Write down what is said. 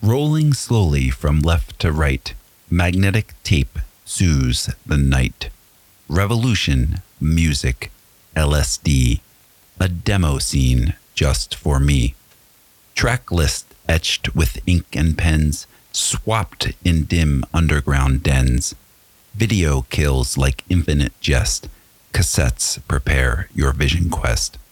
Rolling slowly from left to right, magnetic tape soothes the night. Revolution, music, LSD, a demo scene just for me. Track list etched with ink and pens, swapped in dim underground dens. Video kills like infinite jest. Cassettes prepare your vision quest.